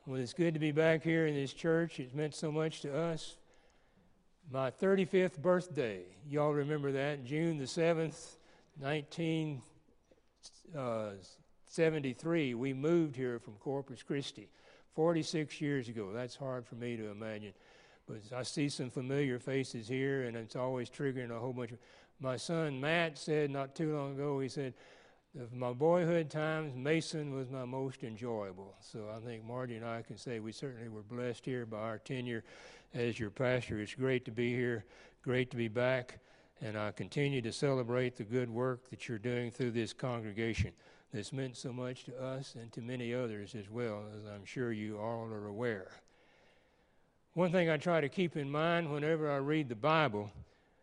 Well, it's good to be back here in this church. It's meant so much to us. My 35th birthday, y'all remember that, June the 7th, 1973, we moved here from Corpus Christi 46 years ago. That's hard for me to imagine. But I see some familiar faces here, and it's always triggering a whole bunch of... My son Matt said not too long ago, he said, of my boyhood times, Mason was my most enjoyable. So I think Margie and I can say we certainly were blessed here by our tenure as your pastor. It's great to be here, great to be back, and I continue to celebrate the good work that you're doing through this congregation. This meant so much to us and to many others as well, as I'm sure you all are aware. One thing I try to keep in mind whenever I read the Bible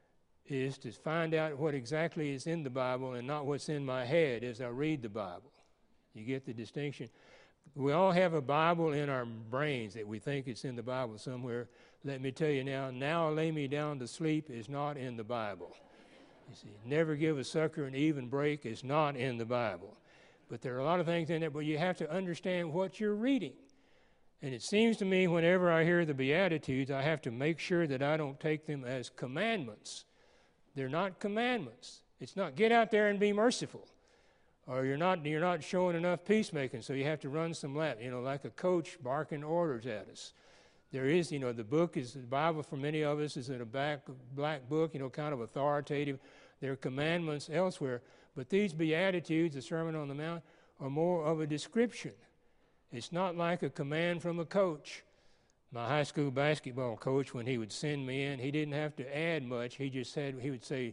is to find out what exactly is in the Bible and not what's in my head as I read the Bible. You get the distinction? We all have a Bible in our brains that we think it's in the Bible somewhere. Let me tell you now lay me down to sleep is not in the Bible. You see, never give a sucker an even break is not in the Bible. But there are a lot of things in there, but you have to understand what you're reading. And it seems to me whenever I hear the Beatitudes, I have to make sure that I don't take them as commandments. They're not commandments. It's not get out there and be merciful. Or you're not showing enough peacemaking, so you have to run some laps, like a coach barking orders at us. There is, the Bible for many of us is in a black book, kind of authoritative. There are commandments elsewhere. But these Beatitudes, the Sermon on the Mount, are more of a description. It's not like a command from a coach. My high school basketball coach, when he would send me in, he didn't have to add much. He would say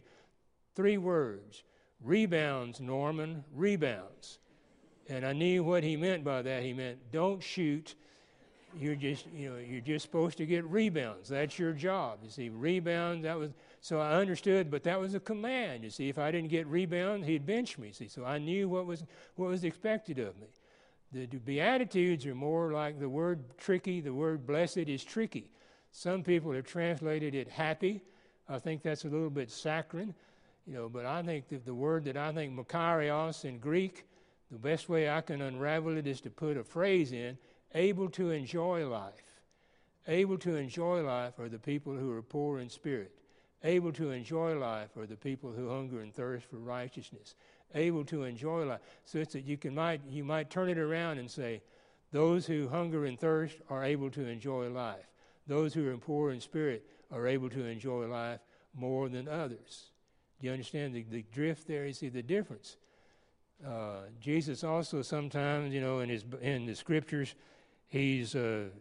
3 words, rebounds, Norman, rebounds. And I knew what he meant by that. He meant, don't shoot. You're just supposed to get rebounds. That's your job. You see, rebounds, so I understood, but that was a command. You see, if I didn't get rebounds, he'd bench me. See, so I knew what was expected of me. The Beatitudes are more like the word tricky. The word blessed is tricky. Some people have translated it happy. I think that's a little bit saccharine, but I think that the word that I think makarios in Greek, the best way I can unravel it is to put a phrase in, able to enjoy life. Able to enjoy life are the people who are poor in spirit. Able to enjoy life are the people who hunger and thirst for righteousness. Able to enjoy life. So it's that you might turn it around and say, those who hunger and thirst are able to enjoy life. Those who are poor in spirit are able to enjoy life more than others. Do you understand the drift there? You see the difference. Jesus also sometimes, in the scriptures, he's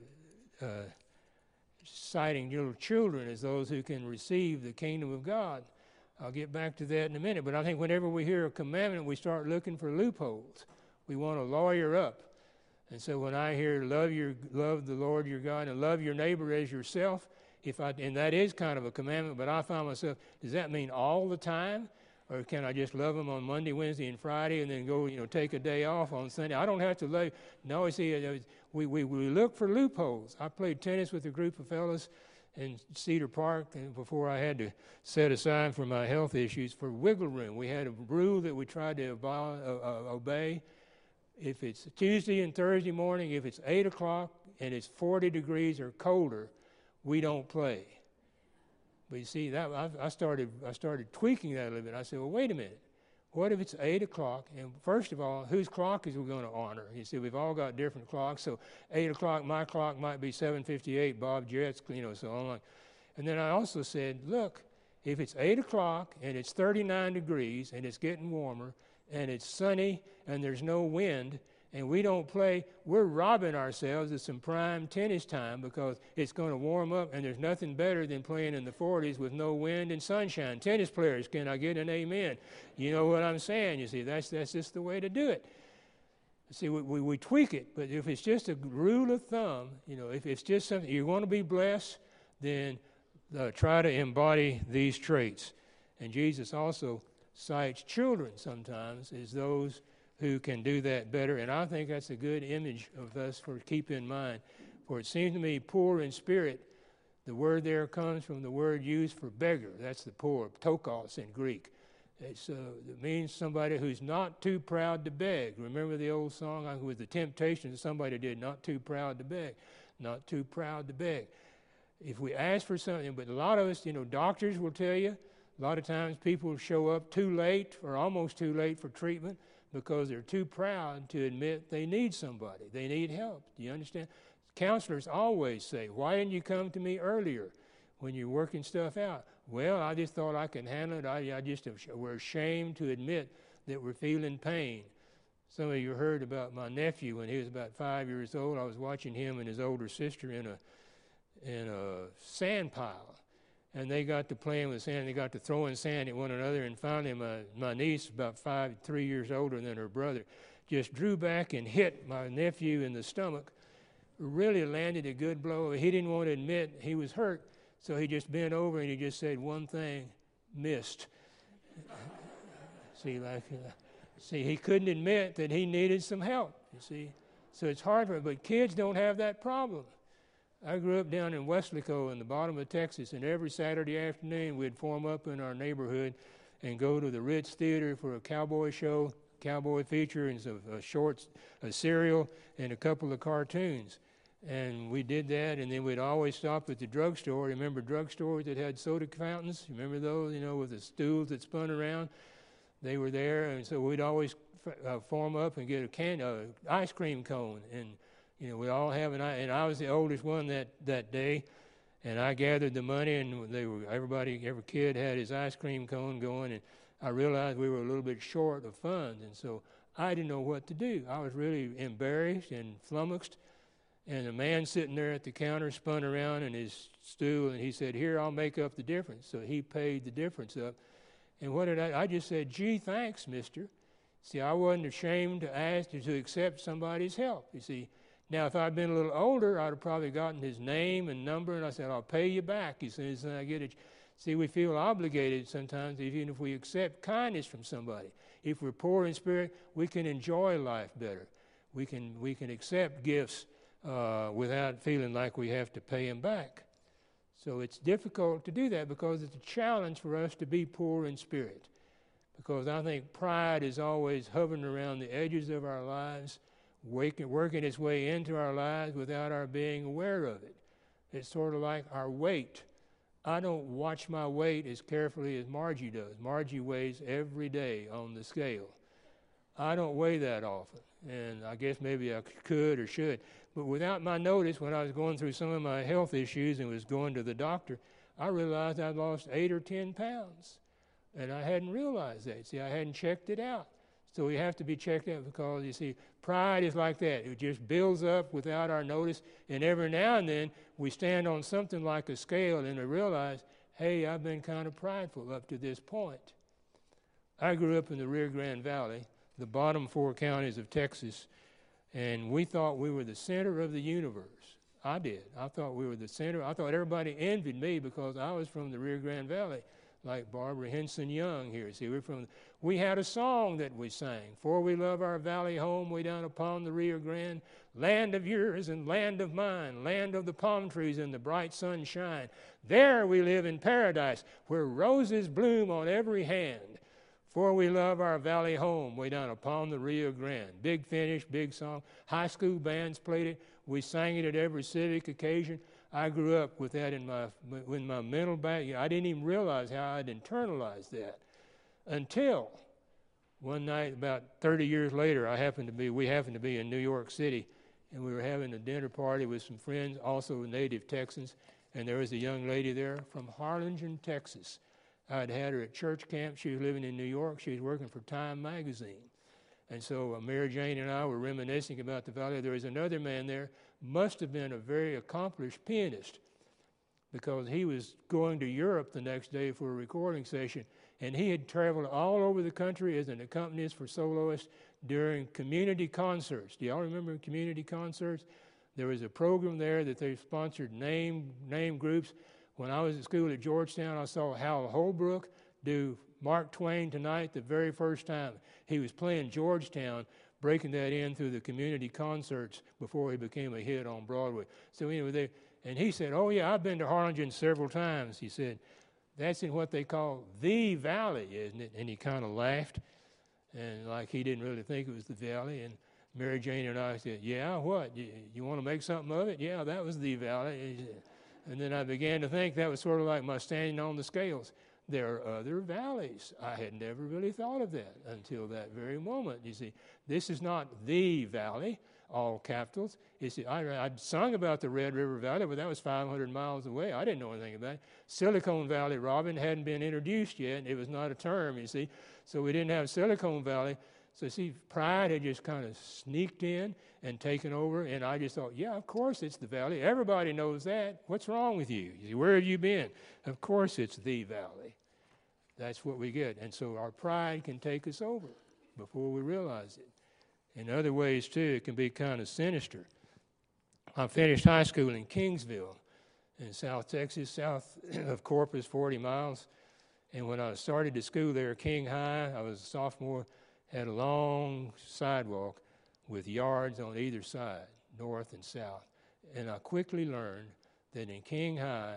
citing little children as those who can receive the kingdom of God. I'll get back to that in a minute, but I think whenever we hear a commandment, we start looking for loopholes. We want to lawyer up. And so when I hear love the Lord your God and love your neighbor as yourself, and that is kind of a commandment, but I find myself, does that mean all the time? Or can I just love them on Monday, Wednesday, and Friday and then go, take a day off on Sunday? I don't have to love. No, see, we look for loopholes. I played tennis with a group of fellas in Cedar Park, and before I had to set aside for my health issues for wiggle room. We had a rule that we tried to obey. If it's Tuesday and Thursday morning, if it's 8 o'clock and it's 40 degrees or colder, we don't play. But you see, that I started tweaking that a little bit. I said, well, wait a minute. What if it's 8 o'clock? And first of all, whose clock is we going to honor? You see, we've all got different clocks. So 8 o'clock, my clock might be 7:58, Bob Jett's, so on. And then I also said, look, if it's 8 o'clock and it's 39 degrees and it's getting warmer and it's sunny and there's no wind and we don't play, we're robbing ourselves of some prime tennis time because it's going to warm up, and there's nothing better than playing in the 40s with no wind and sunshine. Tennis players, can I get an amen? You know what I'm saying? You see, that's just the way to do it. See, we tweak it, but if it's just a rule of thumb, if it's just something you want to be blessed, then try to embody these traits. And Jesus also cites children sometimes as those who can do that better. And I think that's a good image of us for keep in mind. For it seems to me poor in spirit, the word there comes from the word used for beggar. That's the poor, tokos in Greek. It means somebody who's not too proud to beg. Remember the old song with the Temptations? Somebody did, not too proud to beg. Not too proud to beg. If we ask for something, but a lot of us, doctors will tell you, a lot of times people show up too late or almost too late for treatment because they're too proud to admit they need somebody. They need help. Do you understand? Counselors always say, why didn't you come to me earlier when you're working stuff out? Well, I just thought I could handle it. We're ashamed to admit that we're feeling pain. Some of you heard about my nephew when he was about 5 years old. I was watching him and his older sister in a sand pile. And they got to playing with sand. They got to throwing sand at one another. And finally, my niece, about 3 years older than her brother, just drew back and hit my nephew in the stomach. Really landed a good blow. He didn't want to admit he was hurt, so he just bent over and he just said one thing: missed. See, he couldn't admit that he needed some help. You see, so it's hard for him. But kids don't have that problem. I grew up down in Weslaco in the bottom of Texas, and every Saturday afternoon we'd form up in our neighborhood and go to the Ritz Theater for a cowboy show, cowboy feature, and a serial, and a couple of cartoons. And we did that, and then we'd always stop at the drugstore. Remember drugstores that had soda fountains? Remember those, with the stools that spun around? They were there, and so we'd always form up and get a ice cream cone, and we all have and I was the oldest one that day, and I gathered the money, and every kid had his ice cream cone going, and I realized we were a little bit short of funds, and so I didn't know what to do. I was really embarrassed and flummoxed, and the man sitting there at the counter spun around in his stool, and he said, "Here, I'll make up the difference." So he paid the difference up, and what did I just said, "Gee, thanks, mister." See, I wasn't ashamed to ask to accept somebody's help, you see. Now, if I'd been a little older, I'd have probably gotten his name and number, and I said, "I'll pay you back as soon as I get it." See, we feel obligated sometimes, even if we accept kindness from somebody. If we're poor in spirit, we can enjoy life better. We can accept gifts without feeling like we have to pay them back. So it's difficult to do that because it's a challenge for us to be poor in spirit. Because I think pride is always hovering around the edges of our lives, working its way into our lives without our being aware of it. It's sort of like our weight. I don't watch my weight as carefully as Margie does. Margie weighs every day on the scale. I don't weigh that often, and I guess maybe I could or should. But without my notice, when I was going through some of my health issues and was going to the doctor, I realized I'd lost 8 or 10 pounds, and I hadn't realized that. See, I hadn't checked it out. So we have to be checked out because, you see, pride is like that. It just builds up without our notice, and every now and then we stand on something like a scale and we realize, hey, I've been kind of prideful up to this point. I grew up in the Rio Grande Valley, the bottom 4 counties of Texas, and we thought we were the center of the universe. I did. I thought we were the center. I thought everybody envied me because I was from the Rio Grande Valley, like Barbara Henson Young here. See, we had a song that we sang, "For we love our valley home way down upon the Rio Grande, land of yours and land of mine, land of the palm trees and the bright sunshine. There we live in paradise, where roses bloom on every hand. For we love our valley home way down upon the Rio Grande." Big finish, big song. High school bands played it. We sang it at every civic occasion. I grew up with that in my mental back. I didn't even realize how I'd internalized that until one night, about 30 years later, we happened to be in New York City, and we were having a dinner party with some friends, also native Texans, and there was a young lady there from Harlingen, Texas. I'd had her at church camp. She was living in New York. She was working for Time magazine. And so Mary Jane and I were reminiscing about the valley. There was another man there, must have been a very accomplished pianist, because he was going to Europe the next day for a recording session, and he had traveled all over the country as an accompanist for soloists during community concerts. Do y'all remember community concerts? There was a program there that they sponsored name groups. When I was at school at Georgetown, I saw Hal Holbrook do Mark Twain Tonight the very first time. He was playing Georgetown, breaking that in through the community concerts before he became a hit on Broadway. So anyway, and he said, "Oh yeah, I've been to Harlingen several times." He said, that's in what they call the valley, isn't it? And he kind of laughed, and like he didn't really think it was the valley. And Mary Jane and I said, yeah, what? You want to make something of it? Yeah, that was the valley. And then I began to think that was sort of like my standing on the scales. There are other valleys. I had never really thought of that until that very moment. You see, this is not the valley, all capitals. You see, I'd sung about the Red River Valley, but that was 500 miles away. I didn't know anything about it. Silicon Valley, Robin, hadn't been introduced yet. It was not a term, you see. So we didn't have Silicon Valley. So see, pride had just kind of sneaked in and taken over, and I just thought, yeah, of course it's the valley. Everybody knows that. What's wrong with you? You see, where have you been? Of course it's the valley. That's what we get. And so our pride can take us over before we realize it. In other ways, too, it can be kind of sinister. I finished high school in Kingsville in South Texas, south of Corpus, 40 miles. And when I started to school there, King High, I was a sophomore, had a long sidewalk with yards on either side, north and south. And I quickly learned that in King High,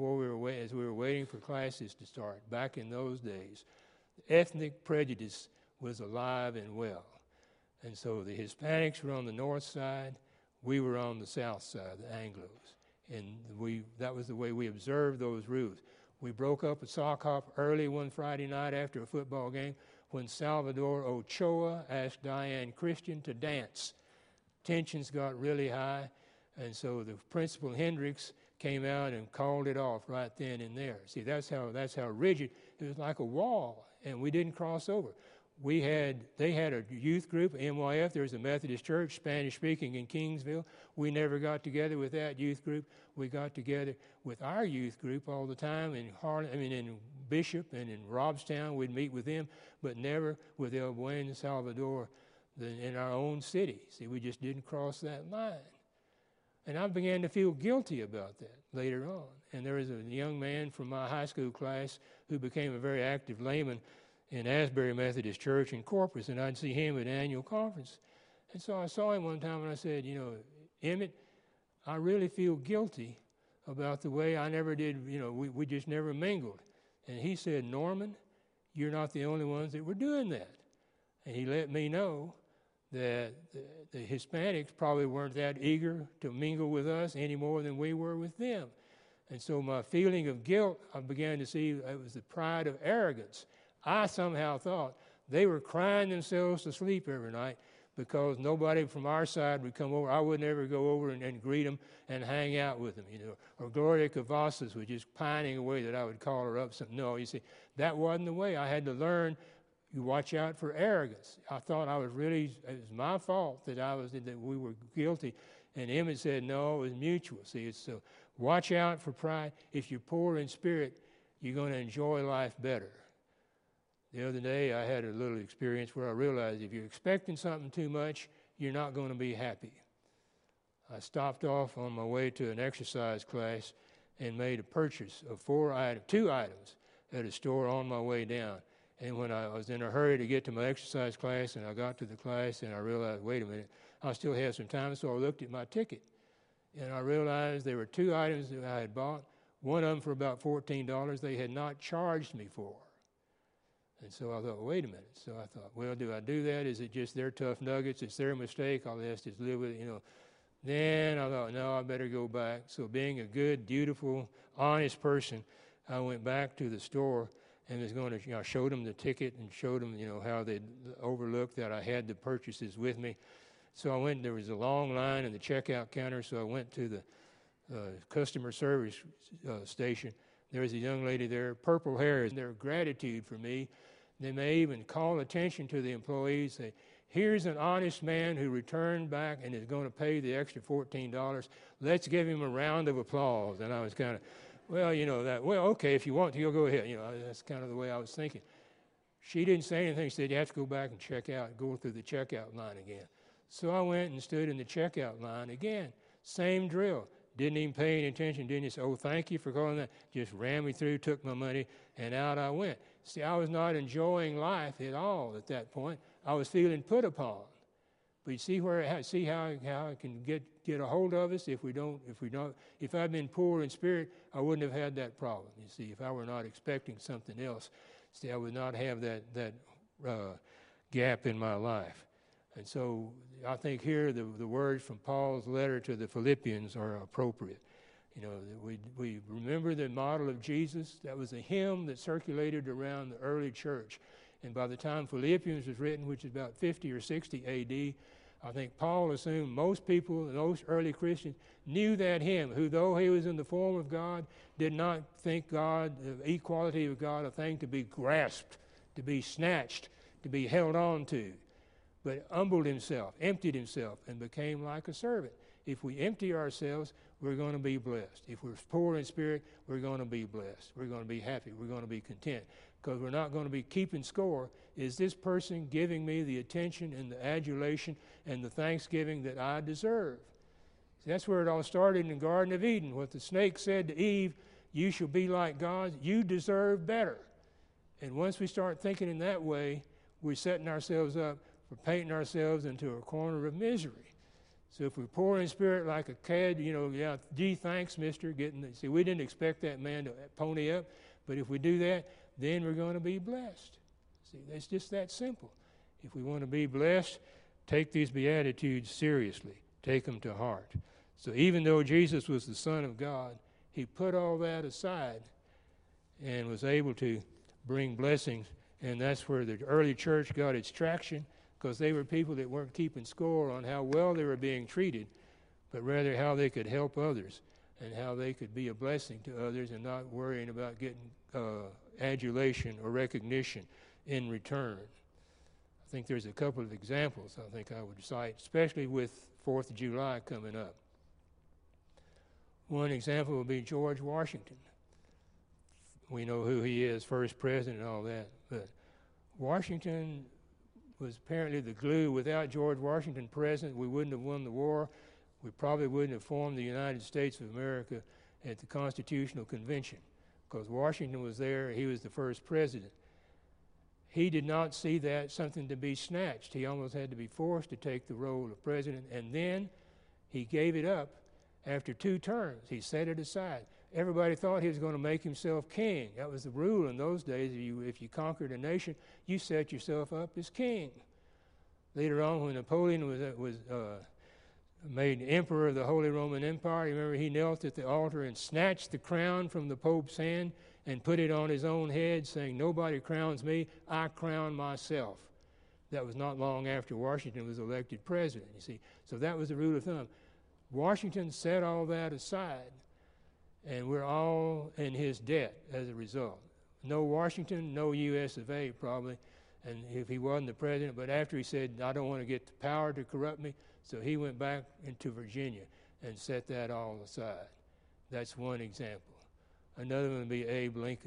as we were waiting for classes to start, back in those days, ethnic prejudice was alive and well. And so the Hispanics were on the north side, we were on the south side, the Anglos. And that was the way we observed those rules. We broke up a sock hop early one Friday night after a football game when Salvador Ochoa asked Diane Christian to dance. Tensions got really high, and so the Principal Hendricks came out and called it off right then and there. See, that's how rigid. It was like a wall, and we didn't cross over. They had a youth group, MYF. There's a Methodist church, Spanish-speaking in Kingsville. We never got together with that youth group. We got together with our youth group all the time in in Bishop and in Robstown. We'd meet with them, but never with El Buen Salvador in our own city. See, we just didn't cross that line. And I began to feel guilty about that later on. And there was a young man from my high school class who became a very active layman in Asbury Methodist Church in Corpus, and I'd see him at annual conference. And so I saw him one time and I said, Emmett, I really feel guilty about the way I never did, we just never mingled. And he said, Norman, you're not the only ones that were doing that. And he let me know that the Hispanics probably weren't that eager to mingle with us any more than we were with them. And so my feeling of guilt, I began to see it was the pride of arrogance. I somehow thought they were crying themselves to sleep every night because nobody from our side would come over. I would never go over and greet them and hang out with them, Or Gloria Cavazos was just pining away that I would call her up. No, you see, that wasn't the way. I had to learn. You watch out for arrogance. I thought it was my fault that we were guilty. And Emmett said, no, it was mutual. See, so watch out for pride. If you're poor in spirit, you're going to enjoy life better. The other day, I had a little experience where I realized if you're expecting something too much, you're not going to be happy. I stopped off on my way to an exercise class and made a purchase of 2 items at a store on my way down. And when I was in a hurry to get to my exercise class, and I got to the class, and I realized, wait a minute, I still have some time, so I looked at my ticket. And I realized there were 2 items that I had bought, one of them for about $14 they had not charged me for. And so I thought, wait a minute. So I thought, well, do I do that? Is it just their tough nuggets? It's their mistake. I'll just live with it, Then I thought, no, I better go back. So being a good, dutiful, honest person, I went back to the store and was going to, I showed them the ticket and showed them, how they'd overlooked that I had the purchases with me. So I went, there was a long line in the checkout counter, so I went to the customer service station. There was a young lady there, purple hair, and their gratitude for me. They may even call attention to the employees, say, here's an honest man who returned back and is going to pay the extra $14. Let's give him a round of applause. And I was kind of, okay, if you want to, you'll go ahead. That's kind of the way I was thinking. She didn't say anything. She said, you have to go back and check out, go through the checkout line again. So I went and stood in the checkout line again. Same drill. Didn't even pay any attention. Didn't say, oh, thank you for calling that. Just ran me through, took my money, and out I went. See, I was not enjoying life at all at that point. I was feeling put upon. But you see how it can get a hold of us if I'd been poor in spirit, I wouldn't have had that problem. You see, if I were not expecting something else, see, I would not have that gap in my life. And so I think here the words from Paul's letter to the Philippians are appropriate. You know, we remember the model of Jesus. That was a hymn that circulated around the early church. And by the time Philippians was written, which is about 50 or 60 A.D., I think Paul assumed most people, those early Christians, knew that hymn, who though he was in the form of God, did not think God, the equality of God, a thing to be grasped, to be snatched, to be held on to, but humbled himself, emptied himself, and became like a servant. If we empty ourselves, we're going to be blessed. If we're poor in spirit, we're going to be blessed. We're going to be happy. We're going to be content. Because we're not going to be keeping score. Is this person giving me the attention and the adulation and the thanksgiving that I deserve? See, that's where it all started in the Garden of Eden. What the snake said to Eve, you shall be like God, you deserve better. And once we start thinking in that way, we're setting ourselves up for painting ourselves into a corner of misery. So if we're poor in spirit like a cad, gee, thanks, mister. See, we didn't expect that man to pony up, but if we do that, then we're going to be blessed. See, it's just that simple. If we want to be blessed, take these Beatitudes seriously. Take them to heart. So even though Jesus was the Son of God, he put all that aside and was able to bring blessings. And that's where the early church got its traction, because they were people that weren't keeping score on how well they were being treated, but rather how they could help others and how they could be a blessing to others and not worrying about getting adulation or recognition in return. I think there's a couple of examples I think I would cite, especially with 4th of July coming up. One example would be George Washington. We know who he is, first president and all that, but Washington was apparently the glue. Without George Washington president, we wouldn't have won the war. We probably wouldn't have formed the United States of America at the Constitutional Convention, because Washington was there. He was the first president. He did not see that something to be snatched. He almost had to be forced to take the role of president, and then he gave it up after 2 terms. He set it aside. Everybody thought he was going to make himself king. That was the rule in those days. If you conquered a nation, you set yourself up as king. Later on, when Napoleon was made emperor of the Holy Roman Empire, you remember he knelt at the altar and snatched the crown from the Pope's hand and put it on his own head, saying, nobody crowns me, I crown myself. That was not long after Washington was elected president, you see. So that was the rule of thumb. Washington set all that aside, and we're all in his debt as a result. No Washington, no U.S. of A. probably, and if he wasn't the president, but after he said, I don't want to get the power to corrupt me, so he went back into Virginia and set that all aside. That's one example. Another one would be Abe Lincoln,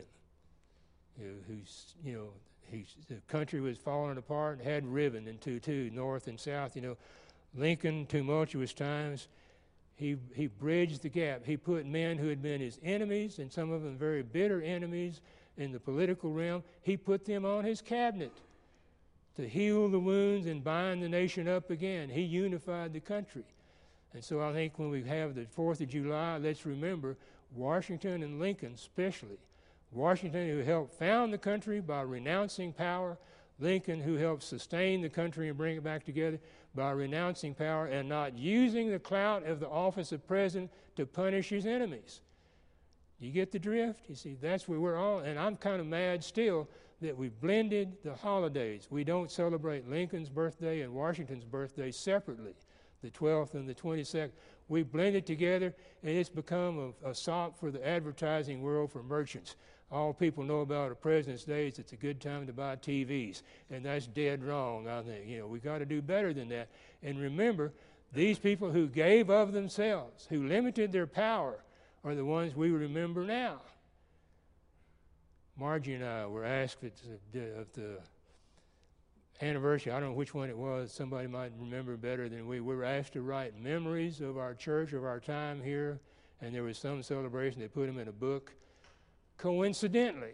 the country was falling apart and had riven into 2, north and south. Lincoln, tumultuous times, he bridged the gap. He put men who had been his enemies, and some of them very bitter enemies in the political realm, he put them on his cabinet to heal the wounds and bind the nation up again. He unified the country. And so I think when we have the 4th of July, let's remember Washington and Lincoln especially. Washington, who helped found the country by renouncing power. Lincoln, who helped sustain the country and bring it back together by renouncing power and not using the clout of the office of president to punish his enemies. You get the drift? You see, that's where we're all, and I'm kind of mad still that we blended the holidays. We don't celebrate Lincoln's birthday and Washington's birthday separately, the 12th and the 22nd. We blend it together, and it's become a sop for the advertising world for merchants. All people know about a President's Day is it's a good time to buy TVs, and that's dead wrong, I think. We got to do better than that. And remember, these people who gave of themselves, who limited their power, are the ones we remember now. Margie and I were asked at the anniversary, I don't know which one it was, somebody might remember better than we were asked to write memories of our church, of our time here, and there was some celebration. They put them in a book. Coincidentally,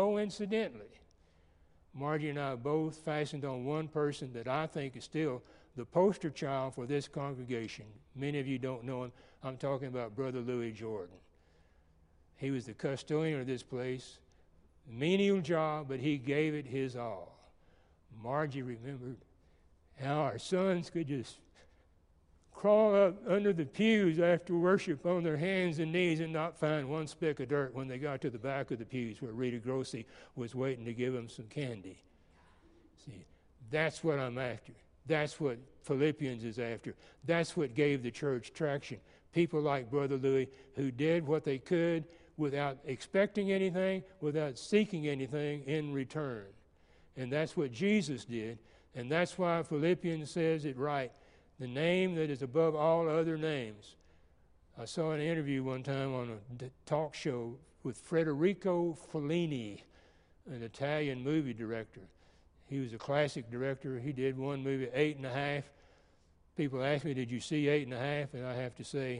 Margie and I both fastened on one person that I think is still the poster child for this congregation. Many of you don't know him. I'm talking about Brother Louis Jordan. He was the custodian of this place. Menial job, but he gave it his all. Margie remembered how our sons could just crawl up under the pews after worship on their hands and knees and not find one speck of dirt when they got to the back of the pews where Rita Grossi was waiting to give them some candy. See, that's what I'm after. That's what Philippians is after. That's what gave the church traction. People like Brother Louis who did what they could without expecting anything, without seeking anything in return. And that's what Jesus did. And that's why Philippians says it right. The name that is above all other names. I saw an interview one time on a talk show with Federico Fellini, an Italian movie director. He was a classic director. He did one movie, 8½. People ask me, did you see 8½? And I have to say,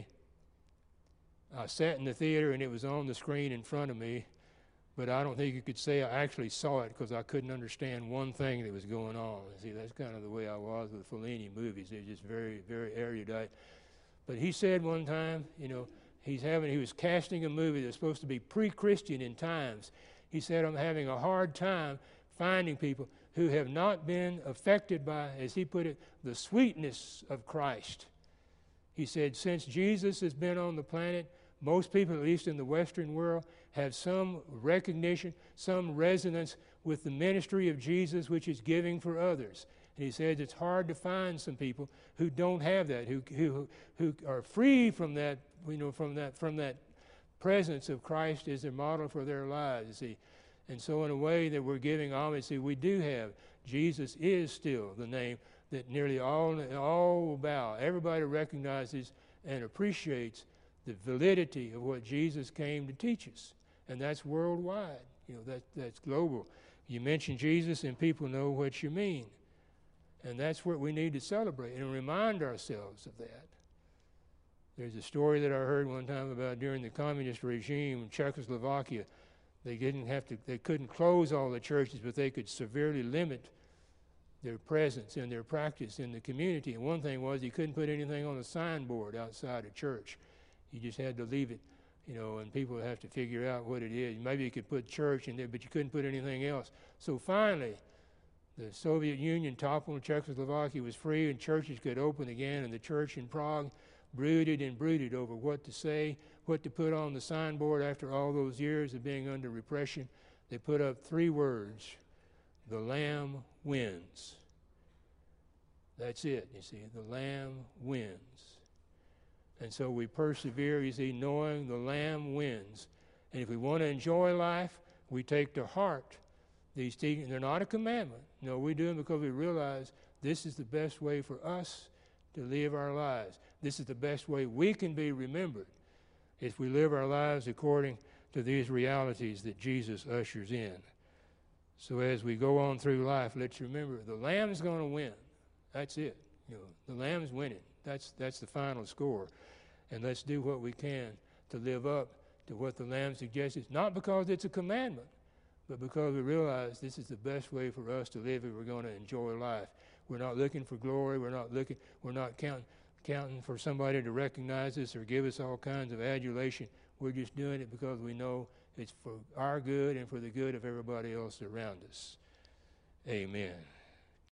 I sat in the theater and it was on the screen in front of me, but I don't think you could say I actually saw it because I couldn't understand one thing that was going on. See, that's kind of the way I was with Fellini movies. They're just very, very erudite. But he said one time, you know, he was casting a movie that's supposed to be pre-Christian in times. He said, I'm having a hard time finding people who have not been affected by, as he put it, the sweetness of Christ. He said, since Jesus has been on the planet, most people, at least in the Western world, have some recognition, some resonance with the ministry of Jesus, which is giving for others. And he said it's hard to find some people who don't have that, who are free from that, you know, from that presence of Christ as their model for their lives. You see. And so in a way that we're giving homage, see, we do have, Jesus is still the name that nearly all will bow. Everybody recognizes and appreciates the validity of what Jesus came to teach us. And that's worldwide. You know, that's global. You mention Jesus and people know what you mean. And that's what we need to celebrate and remind ourselves of that. There's a story that I heard one time about during the communist regime in Czechoslovakia. They couldn't close all the churches, but they could severely limit their presence and their practice in the community. And one thing was you couldn't put anything on a signboard outside a church. You just had to leave it, you know, and people would have to figure out what it is. Maybe you could put church in there, but you couldn't put anything else. So finally, the Soviet Union toppled, Czechoslovakia was free, and churches could open again, and the church in Prague brooded and brooded over what to say, what to put on the signboard after all those years of being under repression. They put up 3 words: the Lamb wins. That's it, you see, the Lamb wins. And so we persevere, you see, knowing the Lamb wins. And if we want to enjoy life, we take to heart these teachings. They're not a commandment. No, we do them because we realize this is the best way for us to live our lives. This is the best way we can be remembered if we live our lives according to these realities that Jesus ushers in. So as we go on through life, let's remember the Lamb's going to win. That's it. You know, the Lamb's winning. That's the final score. And let's do what we can to live up to what the Lamb suggests. Not because it's a commandment, but because we realize this is the best way for us to live if we're going to enjoy life. We're not looking for glory. We're not counting for somebody to recognize us or give us all kinds of adulation. We're just doing it because we know it's for our good and for the good of everybody else around us. Amen.